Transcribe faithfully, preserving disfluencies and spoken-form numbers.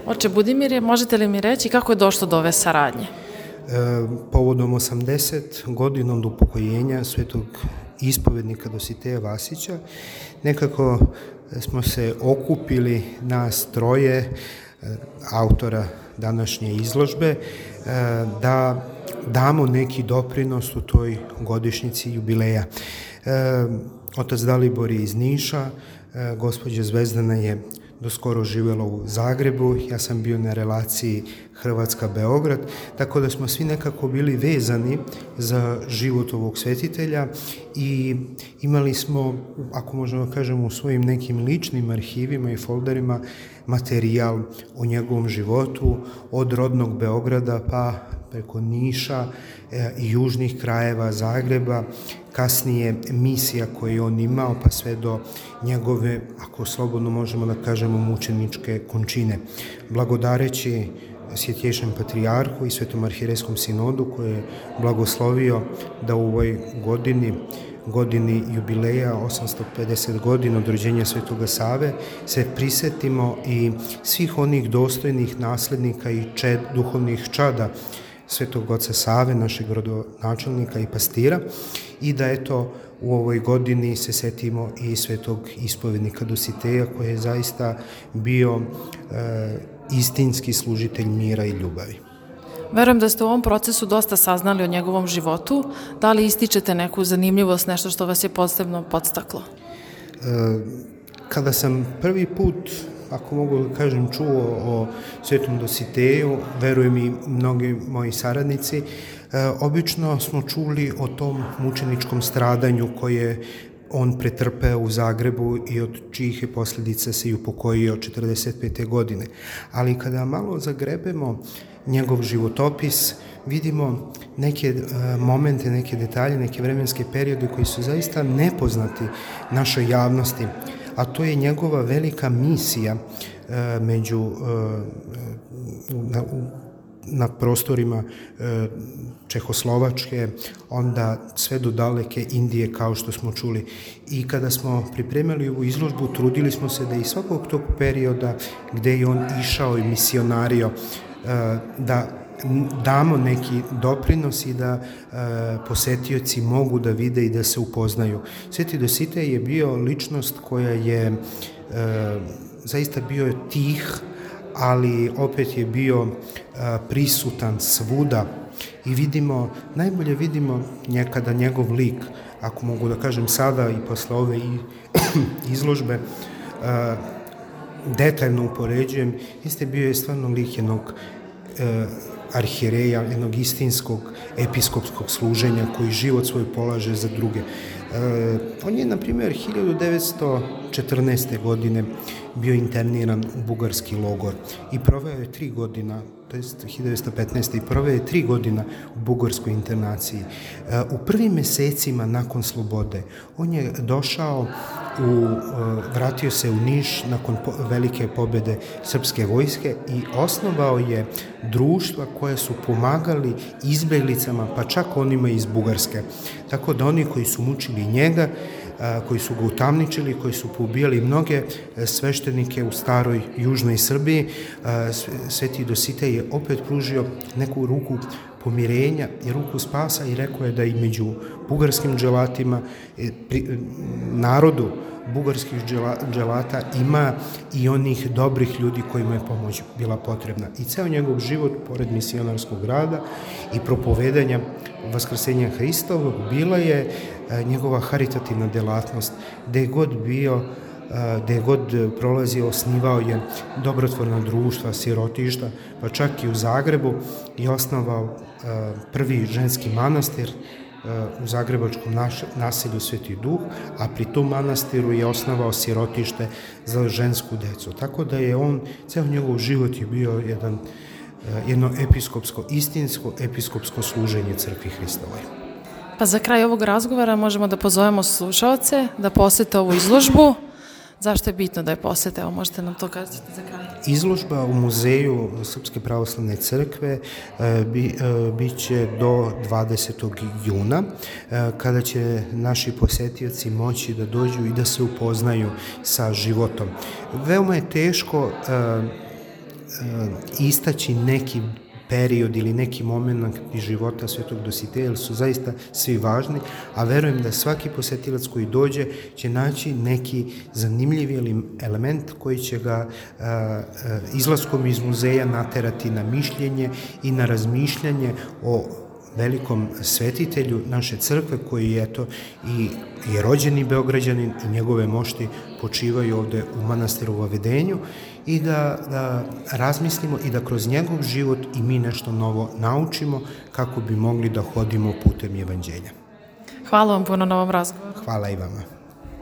Oče Budimirje, možete li mi reći kako je došlo do ove saradnje? Povodom osamdeset godina od upokojenja svetog ispovednika Dositeja Vasića, nekako smo se okupili nas troje autora današnje izložbe da damo neki doprinos u toj godišnjici jubileja. Otac Dalibor je iz Niša, gospođa Zvezdana je doskoro živjela u Zagrebu, ja sam bio na relaciji Hrvatska-Beograd, tako da smo svi nekako bili vezani za život ovog svetitelja i imali smo, ako možemo kažemo, u svojim nekim ličnim arhivima i folderima materijal o njegovom životu, od rodnog Beograda pa preko Niša i južnih krajeva Zagreba, kasnije misija koje je on imao, pa sve do njegove, ako slobodno možemo da kažemo, mučeničke končine. Blagodareći Svjetjejšem patrijarhu i Svetom arhirejskom sinodu koji je blagoslovio da u ovoj godini, godini jubileja, osamsto pedeset godina od rođenja Svetoga Save, se prisetimo i svih onih dostojnih naslednika i čed, duhovnih čada Svetog oca Save, našeg rodonačelnika i pastira, i da eto u ovoj godini se setimo i Svetog ispovednika Dositeja koji je zaista bio e, istinski služitelj mira i ljubavi. Verujem da ste u ovom procesu dosta saznali o njegovom životu. Da li ističete neku zanimljivost, nešto što vas je posebno podstaklo? E, kada sam prvi put, ako mogu da kažem, čuo o Svetom Dositeju, verujem i mnogi moji saradnici, e, obično smo čuli o tom mučeničkom stradanju koje on pretrpeo u Zagrebu i od čijih je posljedica se i upokojio četrdeset pete godine. Ali kada malo zagrebemo njegov životopis, vidimo neke e, momente, neke detalje, neke vremenske periode koji su zaista nepoznati našoj javnosti, a to je njegova velika misija e, među e, na, na prostorima e, Čehoslovačke, onda sve do daleke Indije, kao što smo čuli. I kada smo pripremili ovu izložbu, trudili smo se da iz svakog tog perioda gde je on išao i misionario, e, da damo neki doprinos i da e, posetioci mogu da vide i da se upoznaju. Sveti Dositej je bio ličnost koja je e, zaista bio tih, ali opet je bio e, prisutan svuda i vidimo, najbolje vidimo nekada njegov lik, ako mogu da kažem sada i posle ove i, izložbe, e, detaljno upoređujem, jeste bio je stvarno lik jednog e, arhijereja, jednog istinskog episkopskog služenja koji život svoj polaže za druge. E, on je, na primjer, hiljadu devetsto četrnaeste. godine bio interniran u bugarski logor i proveo je tri godina, to je hiljadu devetsto petnaeste. i proveo je tri godina u bugarskoj internaciji. E, u prvim mesecima nakon slobode on je došao u, vratio se u Niš nakon po, velike pobede srpske vojske i osnovao je društva koje su pomagali izbeglicama, pa čak onima iz Bugarske. Tako da oni koji su mučili njega, koji su ga utamničili, koji su poubijali mnoge sveštenike u staroj južnoj Srbiji, Sveti Dositej je opet pružio neku ruku pomirenja i ruku spasa i rekao je da i među bugarskim dželatima, narodu bugarskih dželata ima i onih dobrih ljudi kojima je pomoć bila potrebna. I ceo njegov život, pored misionarskog rada i propovedanja Vaskrsenja Hristovog, bila je njegova haritativna delatnost. Gde je god bio, gde je god prolazio, osnivao je dobrotvorna društva, sirotišta, pa čak i u Zagrebu i osnovao prvi ženski manastir u zagrebačkom naselju Sveti Duh, a pri tom manastiru je osnovao sirotište za žensku decu. Tako da je on, ceo njegov život je bio jedan, jedno episkopsko, istinsko episkopsko služenje Crkvi Hristovoj. Pa za kraj ovog razgovora možemo da pozovemo slušaoce da posete ovu izložbu. Zašto je bitno da je posete? Evo, možete nam to kazati za kraj. Izložba u Muzeju Srpske pravoslavne crkve e, bi, e, bit će do dvadesetog juna, e, kada će naši posetioci moći da dođu i da se upoznaju sa životom. Veoma je teško e, istaći neki period ili neki moment iz života Svetog Dositeja, jer su zaista svi važni, a verujem da svaki posetilac koji dođe će naći neki zanimljivi element koji će ga a, a, izlaskom iz muzeja naterati na mišljenje i na razmišljanje o velikom svetitelju naše crkve, koji je eto i je rođeni Beograđanin i njegove mošti počivaju ovde u manastiru Vavedenju, i da, da razmislimo i da kroz njegov život i mi nešto novo naučimo kako bi mogli da hodimo putem evanđelja. Hvala vam puno na ovom razgovoru. Hvala i vama.